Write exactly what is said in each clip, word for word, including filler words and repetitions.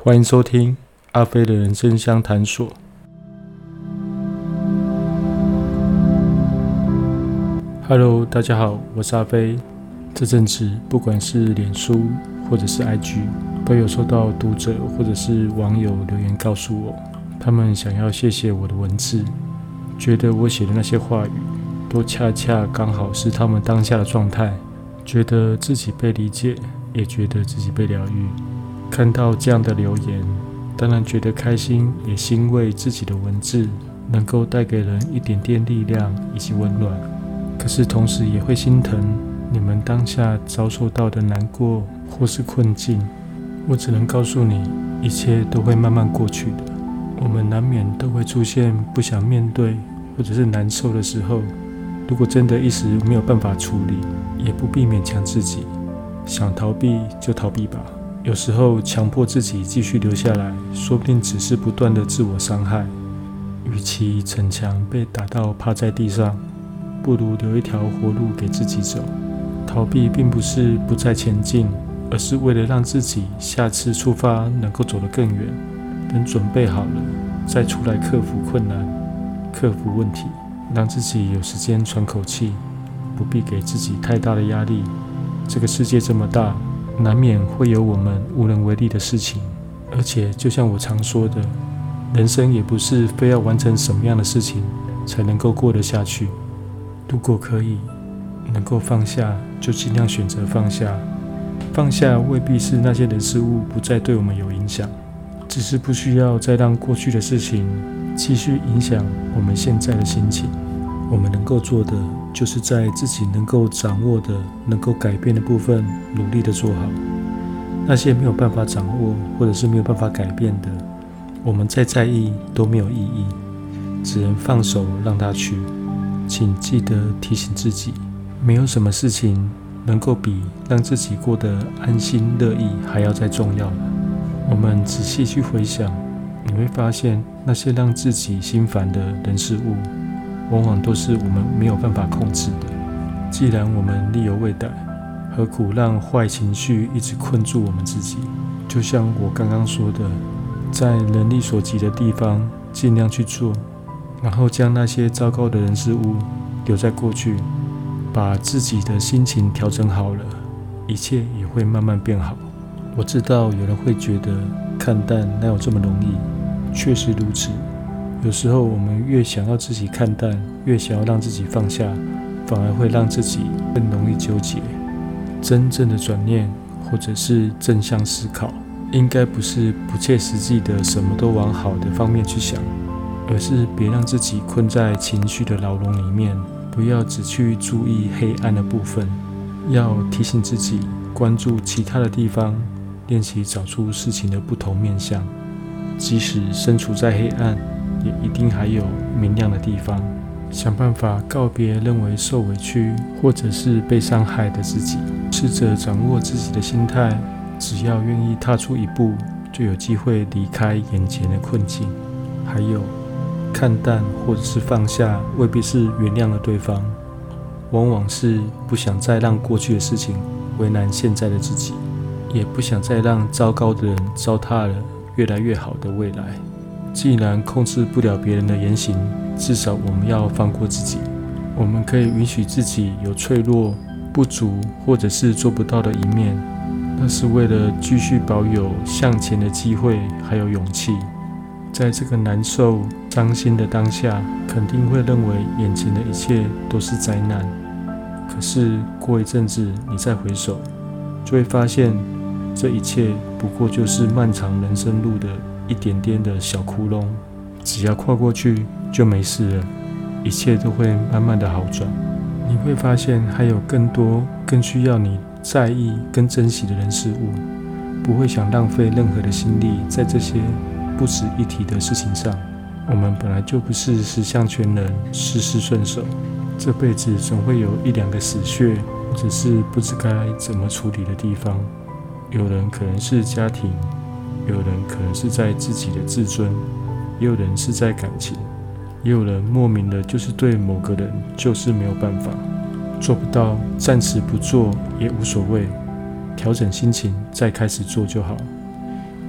欢迎收听阿飞的人生相谈所。Hello， 大家好，我是阿飞。这阵子不管是脸书或者是 I G， 都有收到读者或者是网友留言告诉我，他们想要谢谢我的文字，觉得我写的那些话语都恰恰刚好是他们当下的状态，觉得自己被理解，也觉得自己被疗愈。看到这样的留言，当然觉得开心，也欣慰自己的文字能够带给人一点点力量以及温暖。可是同时也会心疼你们当下遭受到的难过或是困境。我只能告诉你，一切都会慢慢过去的。我们难免都会出现不想面对或者是难受的时候，如果真的一时没有办法处理，也不必勉强自己，想逃避就逃避吧。有时候强迫自己继续留下来，说不定只是不断的自我伤害。与其逞强被打到趴在地上，不如留一条活路给自己走。逃避并不是不再前进，而是为了让自己下次出发能够走得更远。等准备好了，再出来克服困难，克服问题，让自己有时间喘口气，不必给自己太大的压力。这个世界这么大，难免会有我们无能为力的事情，而且就像我常说的，人生也不是非要完成什么样的事情才能够过得下去。如果可以能够放下，就尽量选择放下。放下未必是那些人事物不再对我们有影响，只是不需要再让过去的事情继续影响我们现在的心情。我们能够做的，就是在自己能够掌握的、能够改变的部分努力的做好。那些没有办法掌握或者是没有办法改变的，我们再在意都没有意义，只能放手让它去。请记得提醒自己，没有什么事情能够比让自己过得安心乐意还要再重要了。我们仔细去回想，你会发现那些让自己心烦的人事物，往往都是我们没有办法控制的。既然我们力有未逮，何苦让坏情绪一直困住我们自己？就像我刚刚说的，在能力所及的地方尽量去做，然后将那些糟糕的人事物留在过去，把自己的心情调整好了，一切也会慢慢变好。我知道有人会觉得看淡哪有这么容易，确实如此。有时候我们越想要自己看淡，越想要让自己放下，反而会让自己更容易纠结。真正的转念或者是正向思考，应该不是不切实际的什么都往好的方面去想，而是别让自己困在情绪的牢笼里面，不要只去注意黑暗的部分，要提醒自己关注其他的地方，练习找出事情的不同面向。即使身处在黑暗，也一定还有明亮的地方。想办法告别认为受委屈或者是被伤害的自己，试着掌握自己的心态，只要愿意踏出一步，就有机会离开眼前的困境。还有，看淡或者是放下，未必是原谅了对方，往往是不想再让过去的事情为难现在的自己，也不想再让糟糕的人糟蹋了越来越好的未来。既然控制不了别人的言行，至少我们要放过自己。我们可以允许自己有脆弱、不足或者是做不到的一面，那是为了继续保有向前的机会还有勇气。在这个难受、伤心的当下，肯定会认为眼前的一切都是灾难。可是过一阵子，你再回首，就会发现这一切不过就是漫长人生路的一点点的小窟窿，只要跨过去就没事了，一切都会慢慢的好转。你会发现还有更多更需要你在意跟珍惜的人事物，不会想浪费任何的心力在这些不值一提的事情上。我们本来就不是十项全能，事事顺手，这辈子总会有一两个死穴，或者是不知该怎么处理的地方。有人可能是家庭，有人可能是在自己的自尊，也有人是在感情，也有人莫名的就是对某个人就是没有办法，做不到暂时不做也无所谓，调整心情再开始做就好。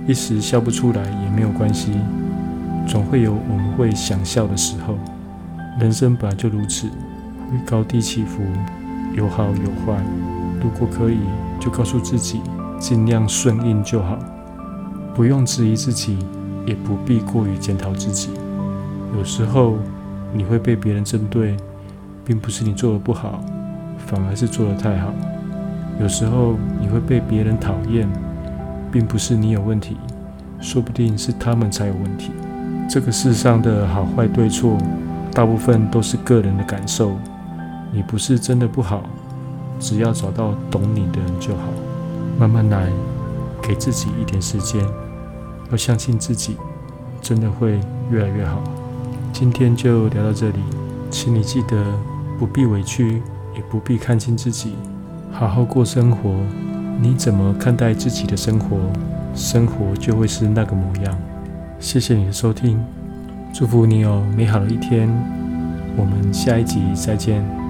一时笑不出来也没有关系，总会有我们会想笑的时候。人生本来就如此，会高低起伏，有好有坏。如果可以，就告诉自己，尽量顺应就好，不用质疑自己，也不必过于检讨自己。有时候你会被别人针对，并不是你做得不好，反而是做得太好。有时候你会被别人讨厌，并不是你有问题，说不定是他们才有问题。这个世上的好坏对错，大部分都是个人的感受。你不是真的不好，只要找到懂你的人就好。慢慢来，给自己一点时间，要相信自己，真的会越来越好。今天就聊到这里，请你记得不必委屈，也不必看清自己，好好过生活。你怎么看待自己的生活，生活就会是那个模样。谢谢你的收听，祝福你有美好的一天，我们下一集再见。